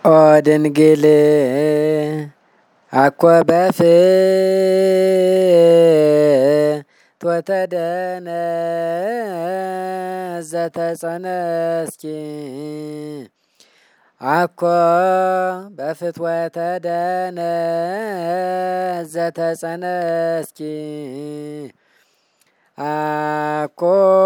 ኦ ድንግል አኮ በፍትወተ ደነዝ ዘተጸነስኪ አኮ በፍትወተ ደነዝ ዘተጸነስኪ አኮ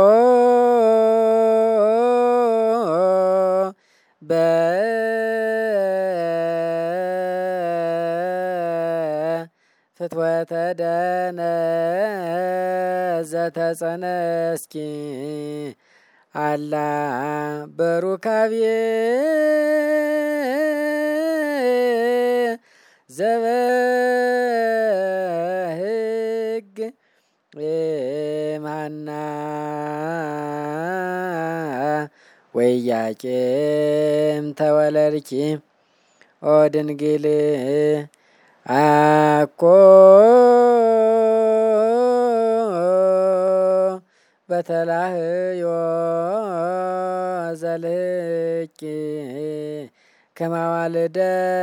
በፍትወተ ደነዝ ዘተጸነስኪ አላ በሩካቤ ዘበህግ እምሃና ወኢያቄም ተወለድኪ ኦ ድንግል አኮ በተላህዮ ዘልህቂ ከማዋልደ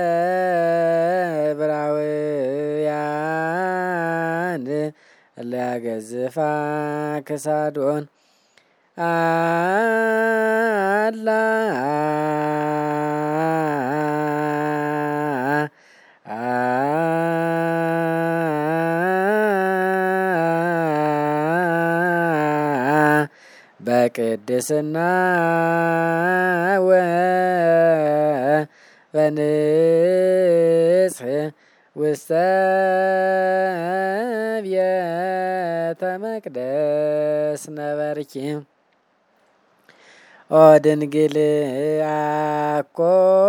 ዕብራውያን እለያገዝፋ ክሳዶን አላ በቅድስና ወበንጽሕ ውስተ ቤተ መቅደስ ነበርኪ ኦ ድንግል አኮ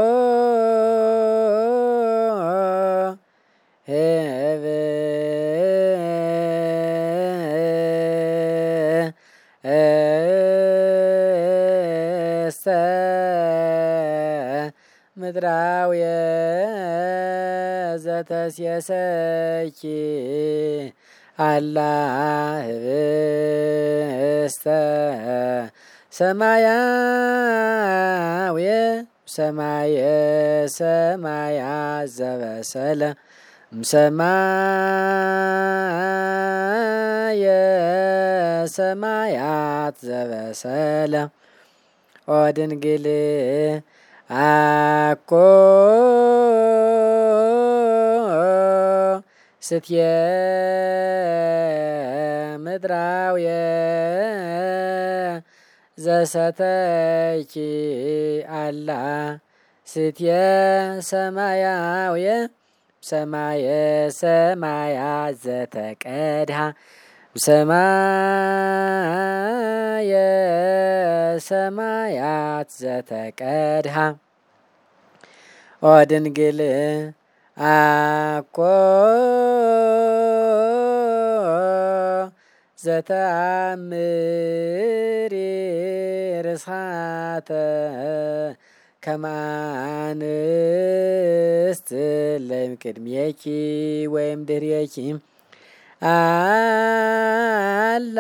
ህብስተ ምድራውየ ዘተሴሰኪ አላ ህብስተ ሰማያውየ ሰማየ ሰማያት ዘበሰለ እምሰማየ ሰማያት ዘበሰለ ኦ ድንግል አኮ ስትየ ምድራውየ ዘሰተይኪ አላ ስትየ ሰማያውየ ሰማየ ሰማያት ዘተቀድሃ ሰማየ ሰማያት ዘተቀድሃ ኦ ድንግል አኮ ዘተአምሪ ርሳተ ከማንስት ለእምቅድሜኪ ወይም ድህሬኪ አላ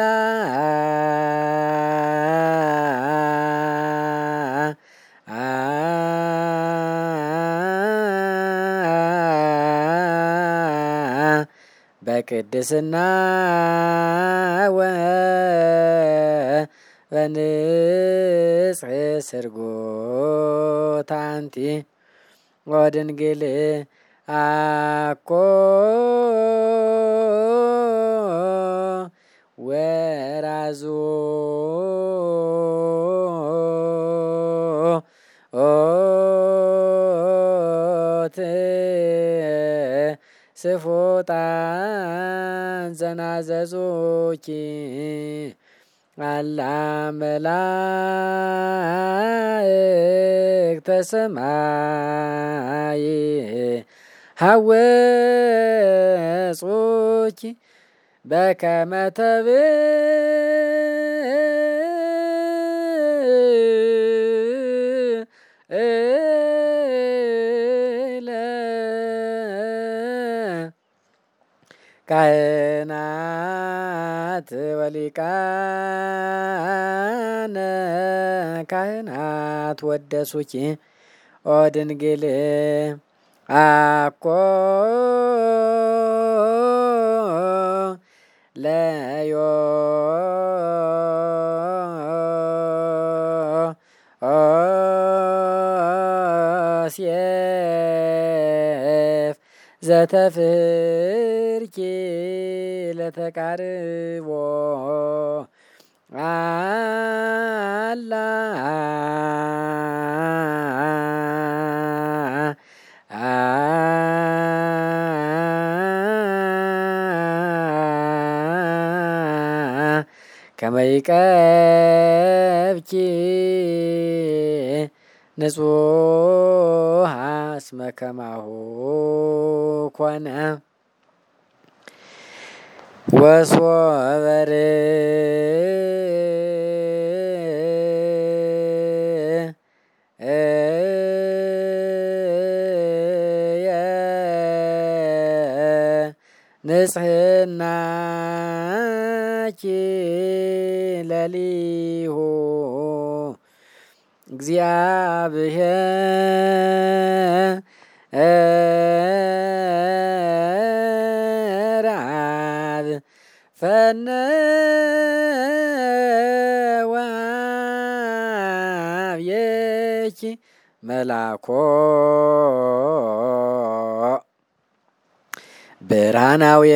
በቅድስና ወበንጽሕ ስርጎት አንቲ ኦ ድንግል አኮ ወራዞት ስፉጣን ዘናዘዙኪ አላ መላእክተ ሰማይ ሐወጹኪ በከመ ተብዕለ ካህናት ወሊቃነ ካህናት ወደሱኪ ኦ ድንግል አኮ ለዮሴፍ ዘተፍርኪ ለተቃርቦ አላ ከመይቀብኪ ንጹሐ እስመ ከማሁ ኮነ ወሶበር ንጽሕናኪ ለሊሁ እግዚአብሔር አብ ፈነወ አብየኪ መላኮ ብርሃናዊ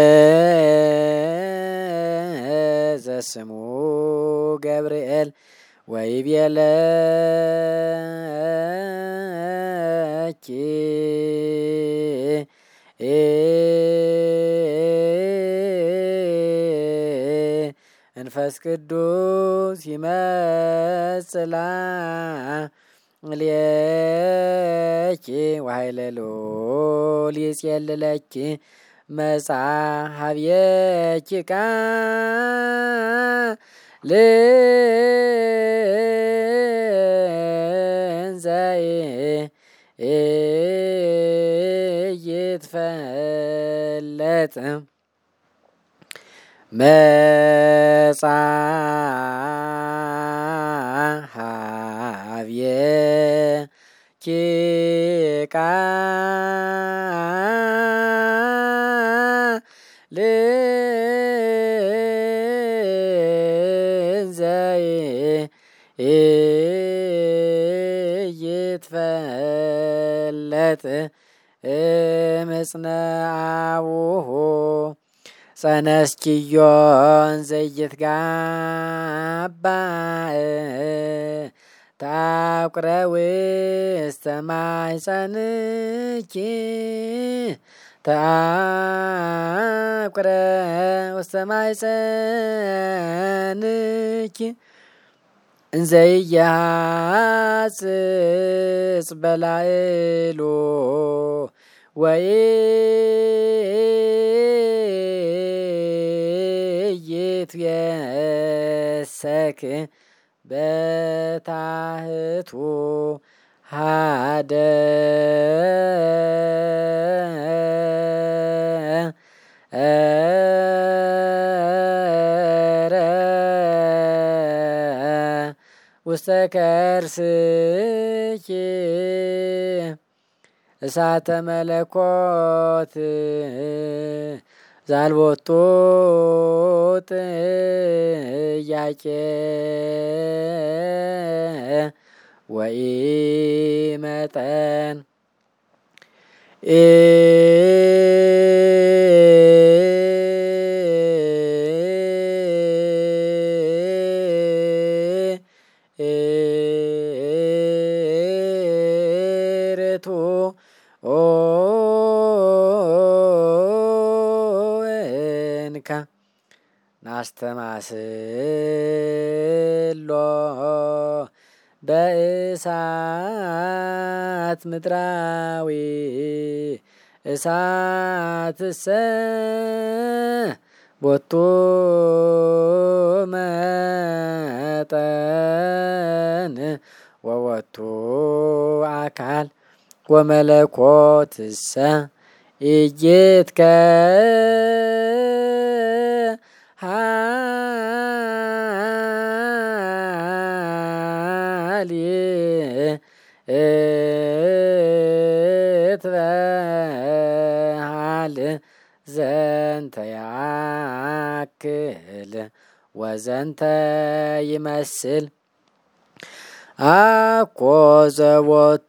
ዘስሙ ገብርኤል ወይቤለኪ እንፈስ ቅዱስ ይመጽላ ሌኪ ወኃይለ ልዑል ይጼልለኪ መጻሐብየኪ ቃል ይትፈለጥ መጻሐብየኪ ቃል ይትፈለጥ እምጽነአቡሁ ጸነስኪዮን ዘይትጋባእ ታቁረ ውስተ ማኅፀንኪ ታቁረ ውስተ ማኅፀንኪ እንዘይያጽጽ በላዕሉ ወይትየሰክ በታሕቱ ኀደረ ውስተ ከርስኪ እሳተ መለኮት ዛልቦቱ ጥያቄ ወኢመጠን ርቱ እንከ ናስተማስሎ በእሳት ምድራዊ እሳትሰ ቦቱ መጠን ወወቱ አካል ወመለኮትሰ ኢይትከሀል እትበሃል ዘንተ ያክል ወዘንተ ይመስል አኮ ዘቦቱ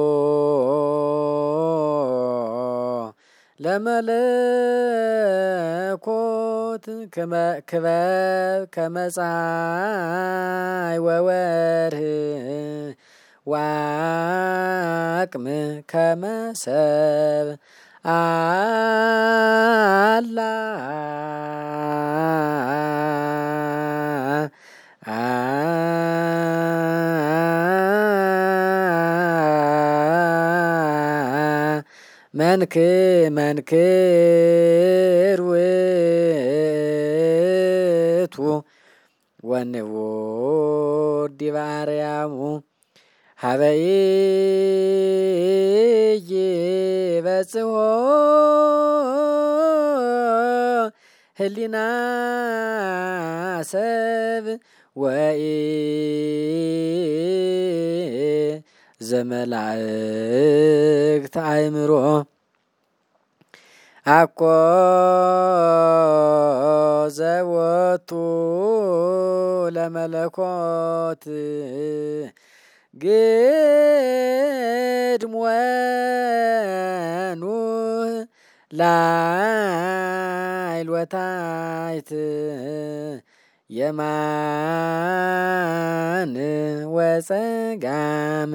ለመለኮት ክበብ ከመፀሐይ ወወርህ ዋቅም ከመሰብ አላ መንክር ውእቱ ወንቡር ዲበ አርያሙ ሀበ ኢይበጽሖ ህሊና ሰብ ዘመላእክት አእምሮ አኮ ዘቦቱ ለመለኮት ግድም ወኑህ ላዕል ወታሕት የማን ወጸጋም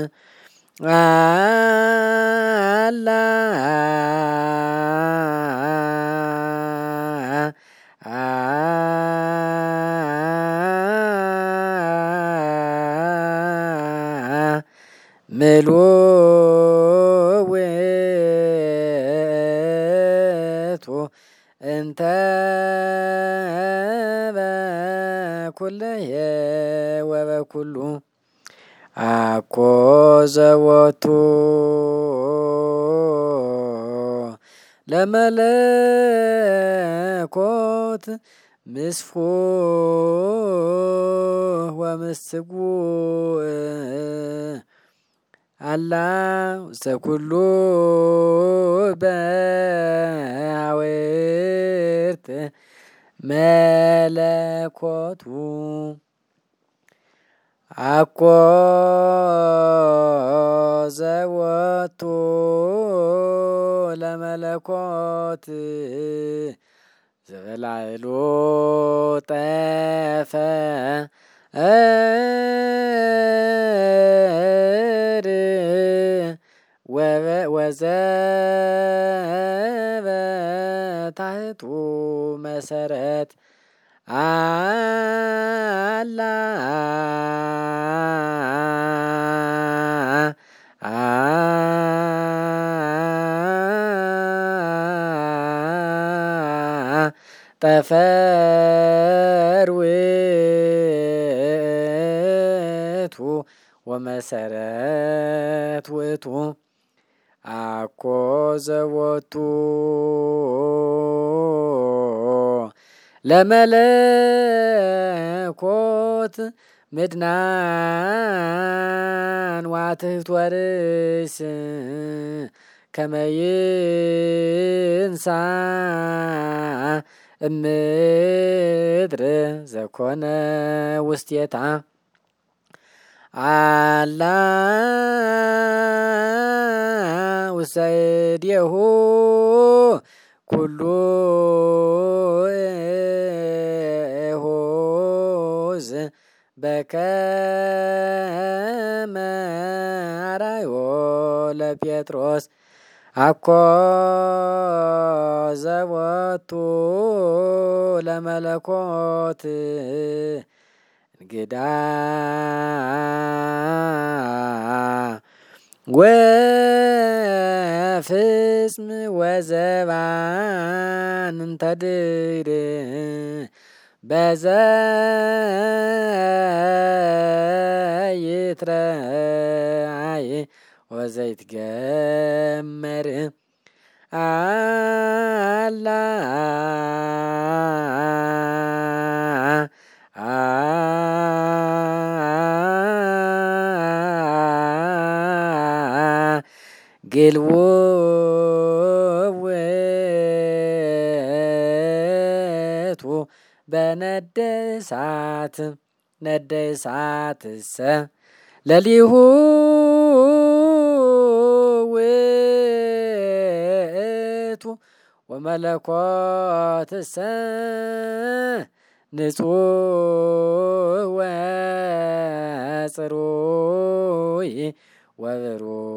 አላ ምሉእ ውእቱ እንተ በኩልየ ወበኩሉ አኮ ዘቦቱ ለመለኮት ምስፉሕ ወምስጉዕ አላ ውስተ ኩሉ በአውርት መለኮቱ አኮ ዘቦቱ ለመለኮት ዘበላዕሉ ጠፈ ወዘበታሕቱ መሰረት አላ ጠፈር ውእቱ ወመሰረት ውእቱ አኮ ዘቦቱ ለመለኮት ምድናን ዋትሕት ወርእስ ከመ ይንሣ እምድር ዘኮነ ውስቴታ አላ ውስተ እዴሁ ኩሉ እሁዝ በከመ አርአዮ ለጴጥሮስ አኮ ዘቦቱ ለመለኮት እንግዳ ወፍጽም ወዘባን እንተድር በዘይትረአይ ወዘይትገመር አላ ግልዎ ውእቱ በነደ እሳት ነደ እሳትሰ ለሊሁ ውእቱ ወመለኮትሰ ንጹሕ ወጽሩይ ወብሩህ